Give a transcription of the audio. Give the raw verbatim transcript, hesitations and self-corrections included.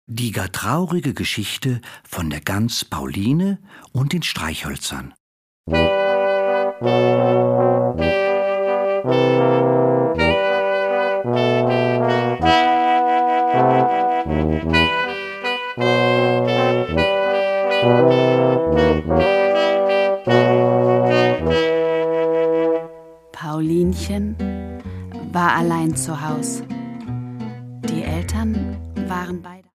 Die gar traurige Geschichte von der Gans Pauline und den Streichhölzern. Paulinchen war allein zu Haus. Die Eltern waren beide